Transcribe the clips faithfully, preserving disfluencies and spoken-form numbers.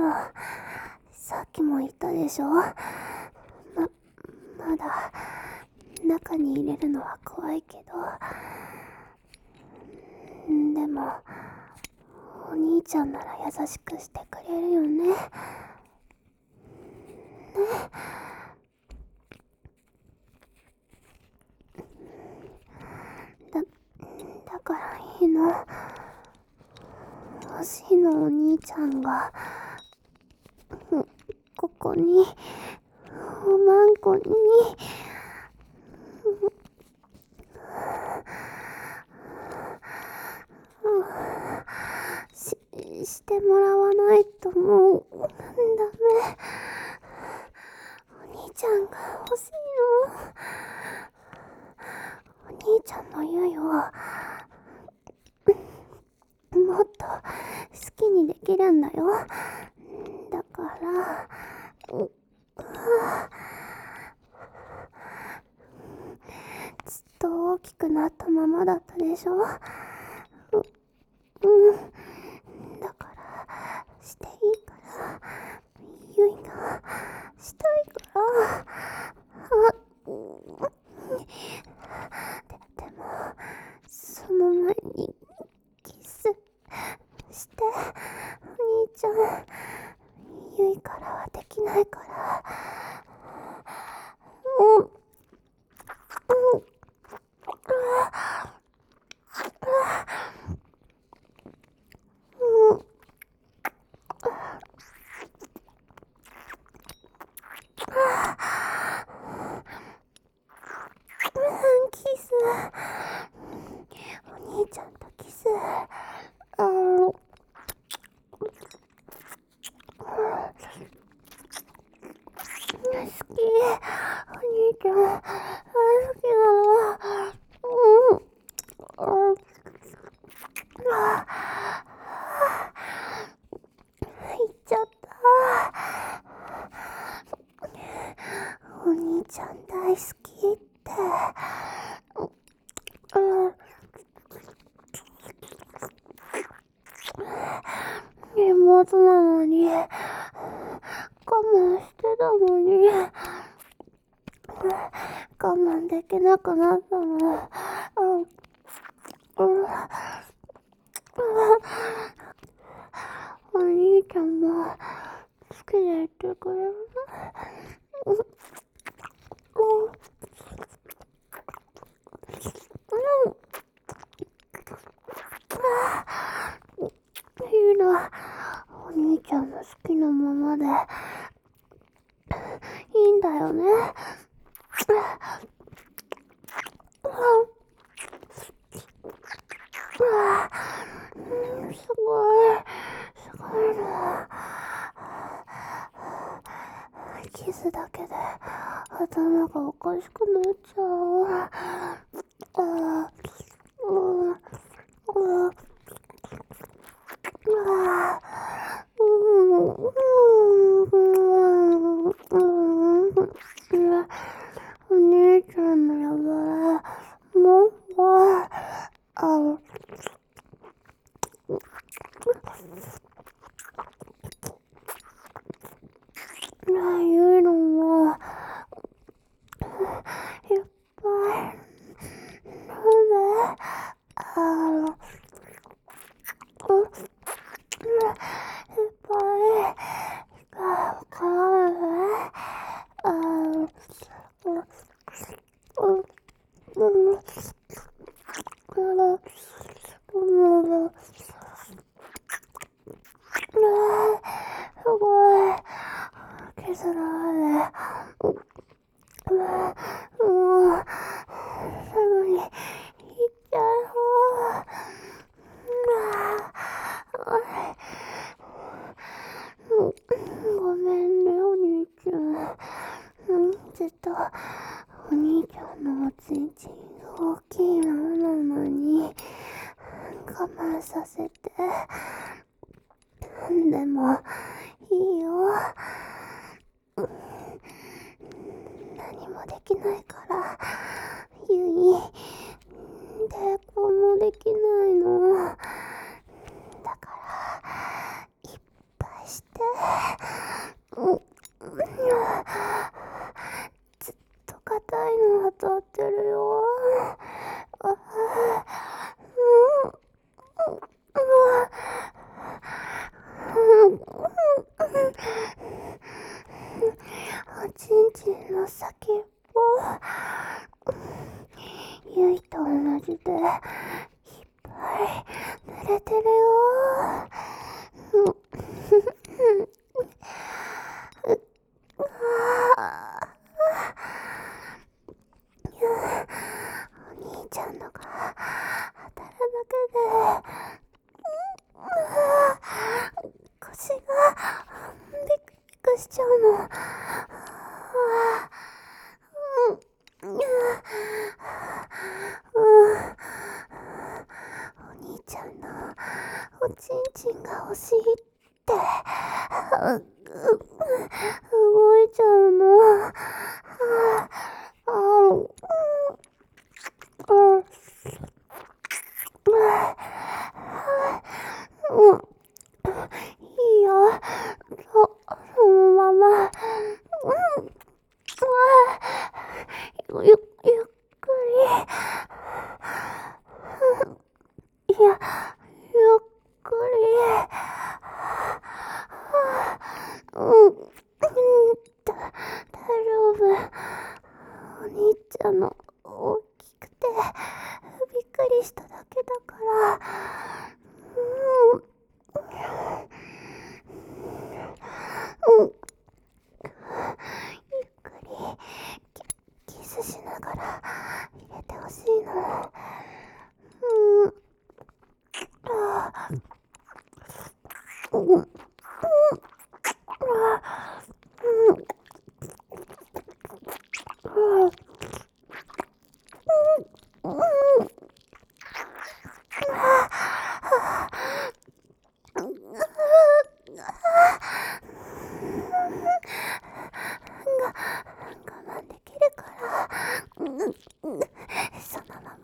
ら、さっきも言ったでしょ。ま、まだ中に入れるのは怖いけど、でもお兄ちゃんなら優しくしてくれるよね。ね。だ、だからいいの。星のお兄ちゃんがここにおまんこにししてもらわないともうダメ。お兄ちゃんが欲しいの。お兄ちゃんのゆいをもっと好きにできるんだよ。だからずっと大きくなったままだったでしょ。う、うん。だからしていいから、ゆいがしたいから。あ、で、でもその前にキスして。お兄ちゃん、ゆいからはできないから。うん。キス。お兄ちゃんとキス。あの好き。お兄ちゃん大好きなの。うん。あ行っちゃった。お兄ちゃん大好きって。妹なのに我慢してたのに我慢できなくなったの。うんうん、お兄ちゃんも好きで言ってくれる。うんうんいいな。お兄ちゃんの好きなままでいいんだよね。すごいすごいな。キスだけで頭がおかしくなっちゃう。あうんうんお姉ちゃんのやばいもうあのゆいのもいっぱい飲んで。あのいっぱいが絡んで。あのうんうんうんすごいキスだね。もうすぐに行っちゃう。ごめんねお兄ちゃん。ずっとお兄ちゃんのおちんちん大きいままなのに我慢させて。でもいいよ。何もできないからゆい抵抗もできないの。だからいっぱいして。 の先っぽ、ゆいと同じでいっぱい濡れてるよ。お兄ちゃんのが当たるだけで腰がビクビクしちゃうの。うんうん、お兄ちゃんのおちんちんが欲しいって動いちゃうの。いいよ、そ、そのまま、うん、ゆ、ゆっくり、いや、ゆっくり、うん、うん、だ、大丈夫。お兄ちゃんの大きくてびっくりしただけだから、うん、うん、ゆっくりキ、キスしながら入れてほしいの。うん、あー、うん、うん、我慢できるから、うん、そのまま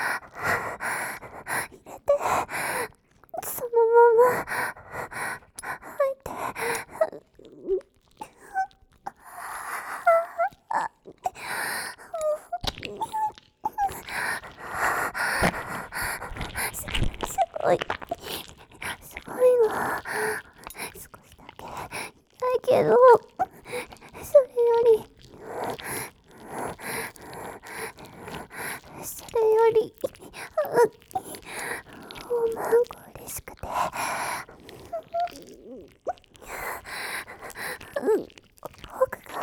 入れて、そのまま吐いて、す、すごい、すごいの。少しだけ痛いけど、それより、それより、おまんこ嬉しくて、うん、僕が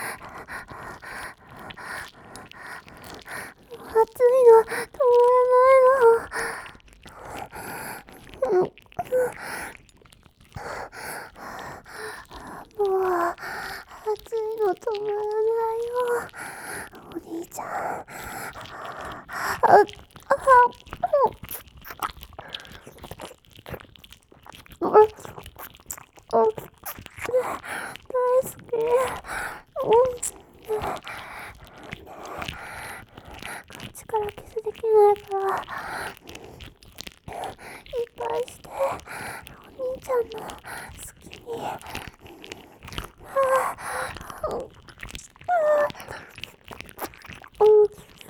暑いの止まらないの。うん、もう暑いの止まらないよ。お兄ちゃん、あ、あ、うん、うん、大好き。うん、こっちからキスできないから、いっぱいして、お兄ちゃんの好きに。はぁ、うん、うん、うん、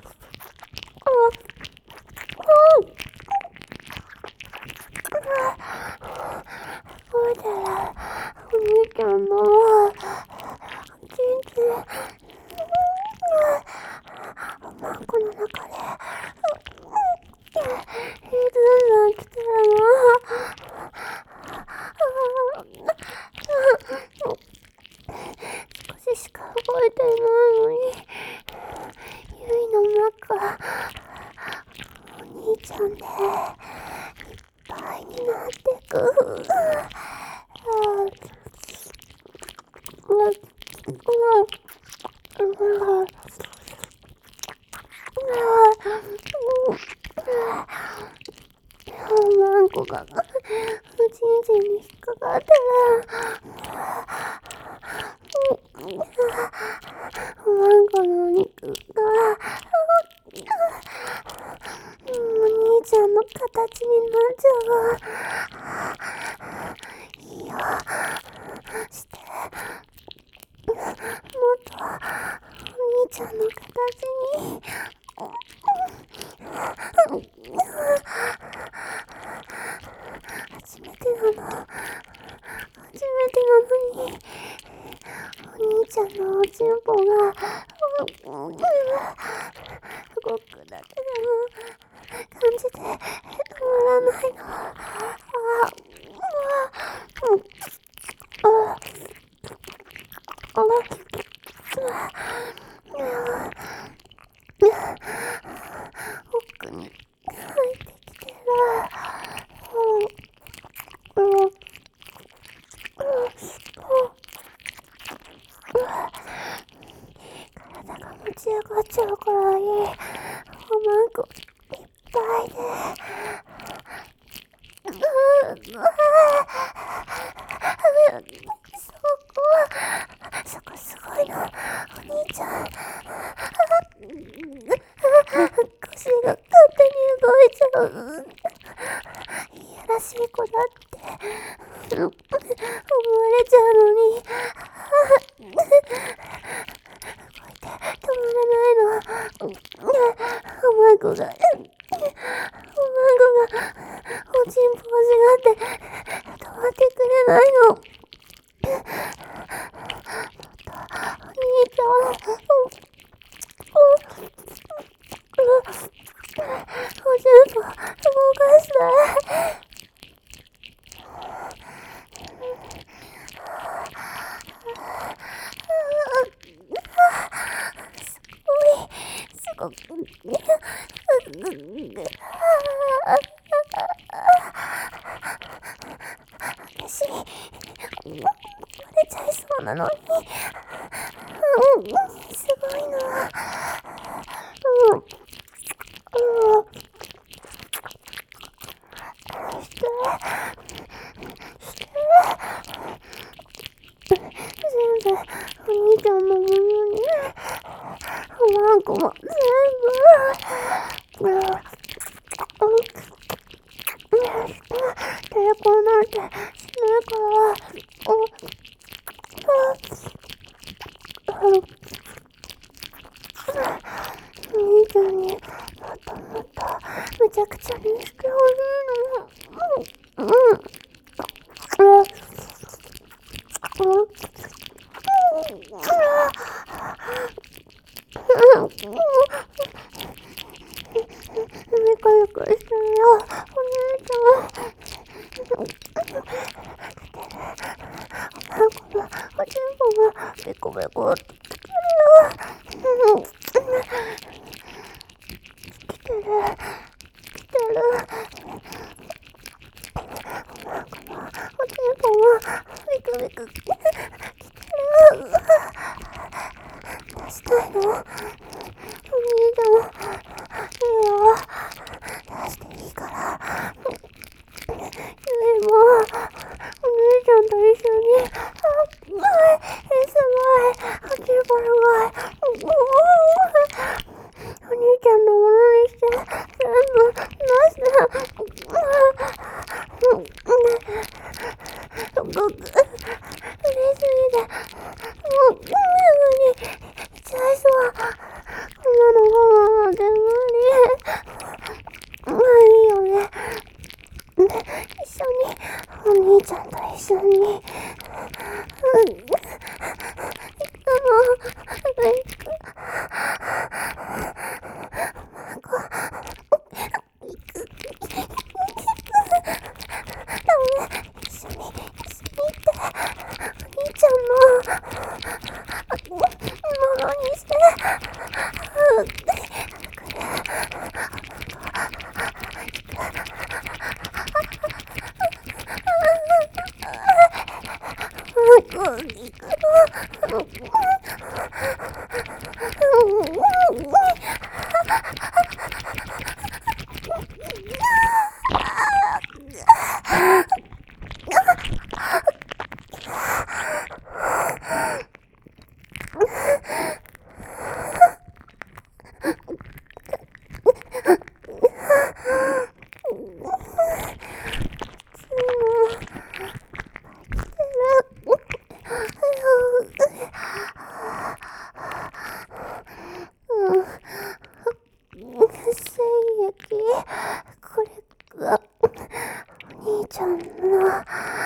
覚えてる？お兄ちゃんのおちんちん、おまんこの中で、ずんずん来てるの。少ししか覚えてないのに、ゆいの中、お兄ちゃんでいっぱいになってく。マンコがおちんちんに引っかかってる。マンコのお肉がお兄ちゃんの形になっちゃう。いいよ、して、もっとお兄ちゃんの形に。初めてなの。初めてなのに、お兄ちゃんのおちんぽがこ、そこすごいの。お兄ちゃん。腰が勝手に動いちゃう。いやらしい子だって思われちゃうのに。動いて止まらないの。お前子が、お前子が、おちんぽ欲しがって止まってくれないの。お兄ちゃん、おちんぽ動かして。すごい、すごく、私、割れちゃいそうなのに、うん、すごいな。うん、うん、して、して、全部、お兄ちゃんのものに、ワンコも全部、うん、うん、抵抗なんてしないから、うん、うん、お兄ちゃんにもっともっとめちゃくちゃにしてほしいの。うん、うん、うん、うん、めかゆくしてるよ、お姉ちゃん。お前このおちんぽがベコベコってきてるよ。うん、来てる、来てる。お前このおちんぽもベクベク来てる。出したいの？お兄ちゃん、いいよ。出していいから。ゆいも、お兄ちゃんと一緒に、あ、すごい、え、すごい、おちんぽすごい。お兄ちゃんのものにして、全部出して。すごく嬉しすぎて、もう、すぐに行っちゃいそう。こんなの我慢なんて無理。まあいいよね。一緒に、お兄ちゃんと一緒に、うん、行くの、行く。一緒に、一緒に行って、お兄ちゃんのものにして、うん、行くの。精液、これがお兄ちゃんの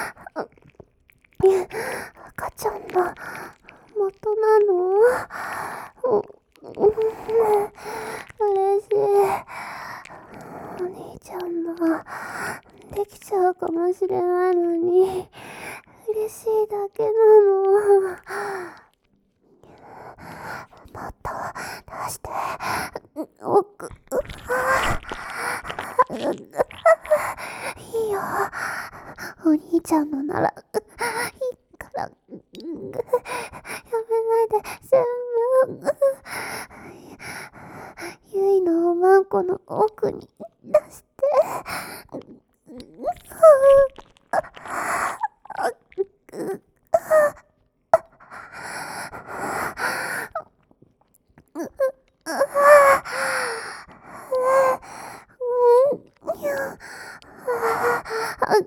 赤ちゃんの元なの？う、うん、嬉しい。お兄ちゃんのできちゃうかもしれないのに嬉しいだけなの。もっと出して、奥、いいよ。お兄ちゃんのならいいから、やめないで、全部。ゆいのおまんこの奥に出して。 あ、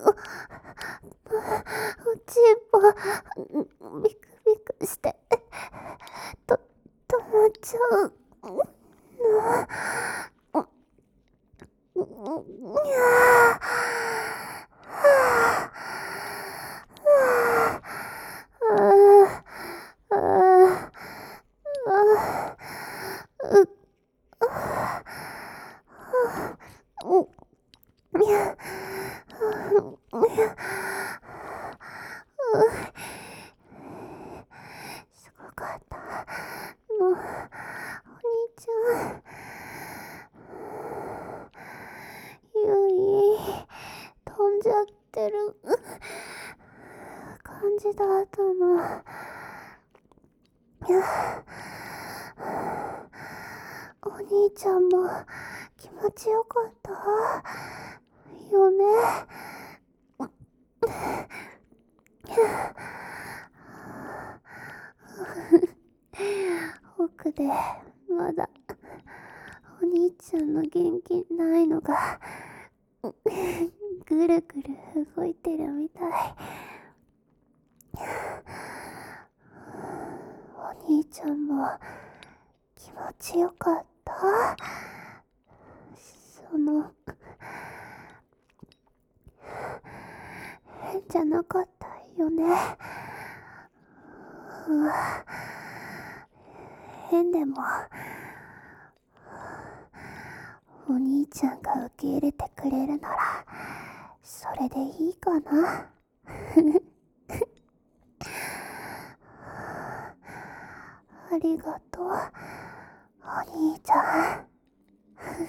おちんぽ、ビクビクして、と、止まっちゃう。すごかった。もう、お兄ちゃん。ゆい、飛んじゃってる感じだったの。お兄ちゃんも気持ちよかったよね。奥でまだお兄ちゃんの元気ないのがぐるぐる動いてるみたい。お兄ちゃんも気持ちよかった。その変じゃなかったよね。うん、変でもお兄ちゃんが受け入れてくれるならそれでいいかな。ありがとうお兄ちゃん。